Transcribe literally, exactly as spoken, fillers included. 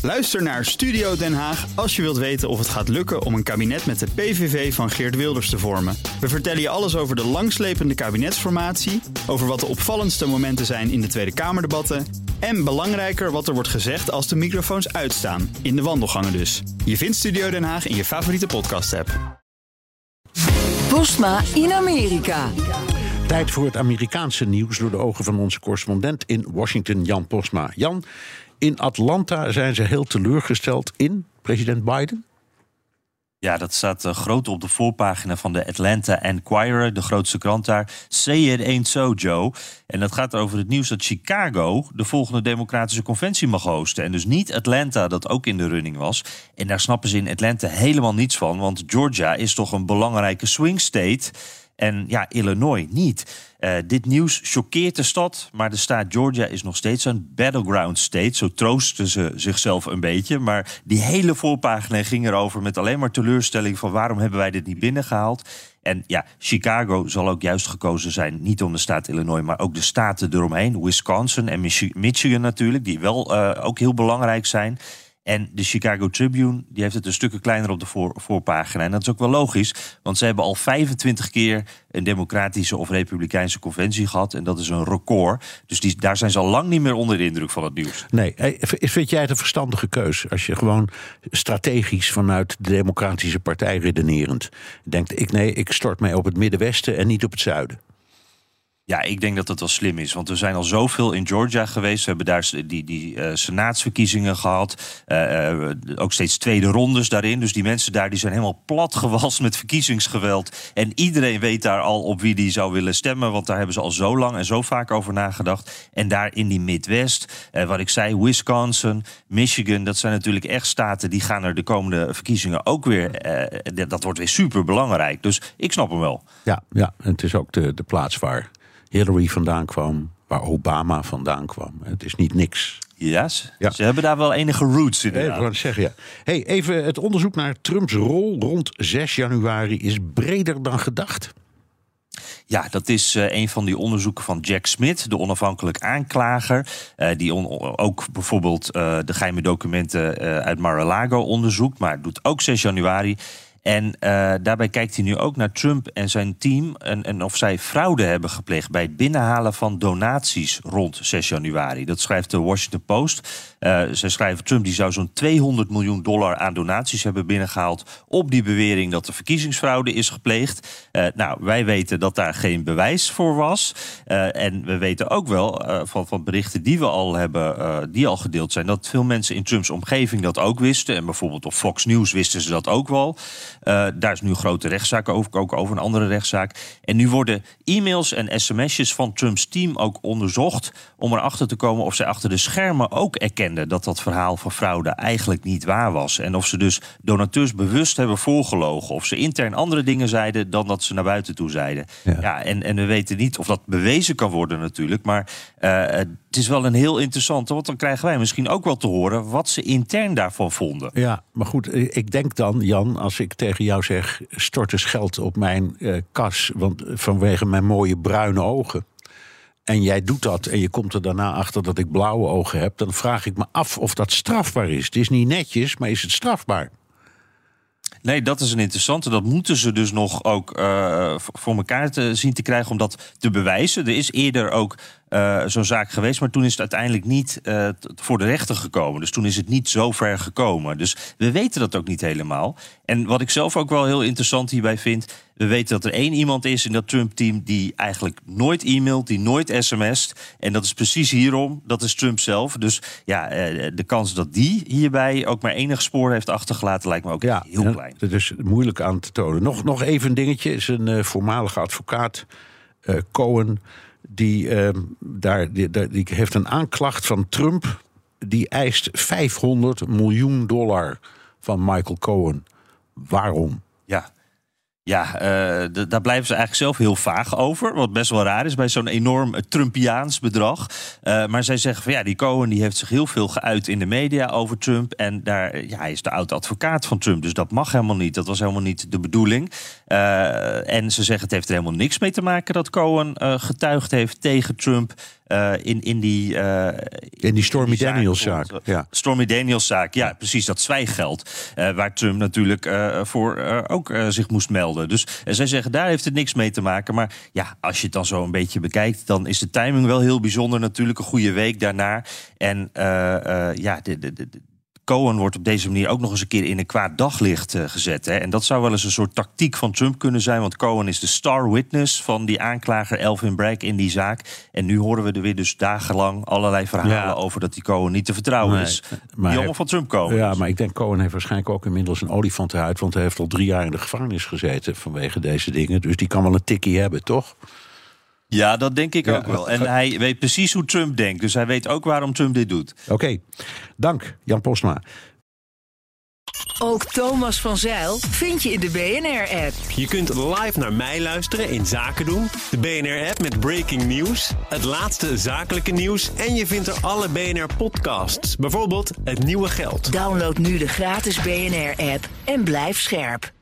Luister naar Studio Den Haag als je wilt weten of het gaat lukken om een kabinet met de P V V van Geert Wilders te vormen. We vertellen je alles over de langslepende kabinetsformatie, over wat de opvallendste momenten zijn in de Tweede Kamerdebatten en belangrijker wat er wordt gezegd als de microfoons uitstaan, in de wandelgangen dus. Je vindt Studio Den Haag in je favoriete podcast-app. Postma in Amerika. Tijd voor het Amerikaanse nieuws door de ogen van onze correspondent in Washington, Jan Postma. Jan, in Atlanta zijn ze heel teleurgesteld in president Biden? Ja, dat staat uh, groot op de voorpagina van de Atlanta Enquirer, de grootste krant daar. Say it ain't so, Joe. En dat gaat over het nieuws dat Chicago de volgende democratische conventie mag hosten. En dus niet Atlanta, dat ook in de running was. En daar snappen ze in Atlanta helemaal niets van, want Georgia is toch een belangrijke swing state. En ja, Illinois niet. Uh, dit nieuws choqueert de stad, maar de staat Georgia is nog steeds een battleground state. Zo troosten ze zichzelf een beetje. Maar die hele voorpagina ging erover met alleen maar teleurstelling van waarom hebben wij dit niet binnengehaald. En ja, Chicago zal ook juist gekozen zijn, niet om de staat Illinois, maar ook de staten eromheen. Wisconsin en Mich- Michigan natuurlijk, die wel uh, ook heel belangrijk zijn. En de Chicago Tribune die heeft het een stukje kleiner op de voor, voorpagina. En dat is ook wel logisch, want ze hebben al vijfentwintig keer een democratische of republikeinse conventie gehad. En dat is een record. Dus die, daar zijn ze al lang niet meer onder de indruk van het nieuws. Nee, vind jij het een verstandige keus? Als je gewoon strategisch vanuit de Democratische Partij redenerend denkt, ik nee, ik stort mij op het Middenwesten en niet op het Zuiden. Ja, ik denk dat dat wel slim is. Want we zijn al zoveel in Georgia geweest. We hebben daar die, die uh, senaatsverkiezingen gehad. Uh, uh, ook steeds tweede rondes daarin. Dus die mensen daar die zijn helemaal platgewalst met verkiezingsgeweld. En iedereen weet daar al op wie die zou willen stemmen. Want daar hebben ze al zo lang en zo vaak over nagedacht. En daar in die Midwest, uh, wat ik zei, Wisconsin, Michigan. Dat zijn natuurlijk echt staten die gaan er de komende verkiezingen ook weer. Uh, dat wordt weer super belangrijk. Dus ik snap hem wel. Ja, ja, en het is ook de, de plaats waar Hillary vandaan kwam, waar Obama vandaan kwam. Het is niet niks. Yes. Ja, ze hebben daar wel enige roots in. Ik wou het zeggen, ja. Hey, even het onderzoek naar Trumps rol rond zes januari is breder dan gedacht. Ja, dat is uh, een van die onderzoeken van Jack Smith, de onafhankelijk aanklager. Uh, die on- ook bijvoorbeeld uh, de geheime documenten uh, uit Mar-a-Lago onderzoekt, maar doet ook zes januari. En uh, daarbij kijkt hij nu ook naar Trump en zijn team en, en of zij fraude hebben gepleegd bij het binnenhalen van donaties rond zes januari. Dat schrijft de Washington Post. Uh, zij schrijven Trump die zou zo'n tweehonderd miljoen dollar aan donaties hebben binnengehaald op die bewering dat er verkiezingsfraude is gepleegd. Uh, nou, wij weten dat daar geen bewijs voor was. Uh, en we weten ook wel uh, van, van berichten die we al hebben, uh, die al gedeeld zijn, dat veel mensen in Trumps omgeving dat ook wisten. En bijvoorbeeld op Fox News wisten ze dat ook wel. Uh, daar is nu een grote rechtszaak over, ook over een andere rechtszaak. En nu worden e-mails en sms'jes van Trumps team ook onderzocht om erachter te komen of zij achter de schermen ook erkenden dat dat verhaal van fraude eigenlijk niet waar was. En of ze dus donateurs bewust hebben voorgelogen. Of ze intern andere dingen zeiden dan dat ze naar buiten toe zeiden. Ja, ja en, en we weten niet of dat bewezen kan worden natuurlijk. Maar uh, het is wel een heel interessante, want dan krijgen wij misschien ook wel te horen wat ze intern daarvan vonden. Ja, maar goed, ik denk dan, Jan, als ik tegen jou zeg, stort eens geld op mijn uh, kas, want vanwege mijn mooie bruine ogen. En jij doet dat en je komt er daarna achter dat ik blauwe ogen heb, dan vraag ik me af of dat strafbaar is. Het is niet netjes, maar is het strafbaar? Nee, dat is een interessante. Dat moeten ze dus nog ook uh, voor elkaar te zien te krijgen om dat te bewijzen. Er is eerder ook uh, zo'n zaak geweest, maar toen is het uiteindelijk niet uh, voor de rechter gekomen. Dus toen is het niet zo ver gekomen. Dus we weten dat ook niet helemaal. En wat ik zelf ook wel heel interessant hierbij vind, we weten dat er één iemand is in dat Trump-team die eigenlijk nooit e-mailt, die nooit sms't. En dat is precies hierom, dat is Trump zelf. Dus ja, de kans dat die hierbij ook maar enig spoor heeft achtergelaten lijkt me ook ja, heel klein. Dat is moeilijk aan te tonen. Nog, nog even een dingetje, is een uh, voormalige advocaat, uh, Cohen, die, uh, daar, die, die heeft een aanklacht van Trump. Die eist vijfhonderd miljoen dollar van Michael Cohen. Waarom? Ja. Ja, uh, d- daar blijven ze eigenlijk zelf heel vaag over. Wat best wel raar is bij zo'n enorm Trumpiaans bedrag. Uh, maar zij zeggen van ja, die Cohen die heeft zich heel veel geuit in de media over Trump. En daar, ja, hij is de oud-advocaat van Trump. Dus dat mag helemaal niet. Dat was helemaal niet de bedoeling. Uh, en ze zeggen het heeft er helemaal niks mee te maken dat Cohen uh, getuigd heeft tegen Trump. Uh, in, in die... Uh, in die Stormy Daniels-zaak. Uh, ja. Stormy Daniels-zaak, ja, precies, dat zwijggeld. Uh, waar Trump natuurlijk uh, voor uh, ook uh, zich moest melden. Dus uh, zij zeggen, daar heeft het niks mee te maken. Maar ja, als je het dan zo een beetje bekijkt, dan is de timing wel heel bijzonder natuurlijk. Een goede week daarna. En uh, uh, ja, de... de, de Cohen wordt op deze manier ook nog eens een keer in een kwaad daglicht uh, gezet. Hè? En dat zou wel eens een soort tactiek van Trump kunnen zijn. Want Cohen is de star witness van die aanklager Alvin Bragg in die zaak. En nu horen we er weer dus dagenlang allerlei verhalen ja. over dat die Cohen niet te vertrouwen nee, is. Die allemaal van Trump komen. Ja, dus. maar ik denk Cohen heeft waarschijnlijk ook inmiddels een olifantenhuid. Want hij heeft al drie jaar in de gevangenis gezeten vanwege deze dingen. Dus die kan wel een tikkie hebben, toch? Ja, dat denk ik ja, ook wel. En hij weet precies hoe Trump denkt. Dus hij weet ook waarom Trump dit doet. Oké, okay. Dank Jan Postma. Ook Thomas van Zijl vind je in de B N R-app. Je kunt live naar mij luisteren in Zaken doen. De B N R-app met breaking news. Het laatste zakelijke nieuws. En je vindt er alle B N R-podcasts. Bijvoorbeeld Het Nieuwe Geld. Download nu de gratis B N R-app en blijf scherp.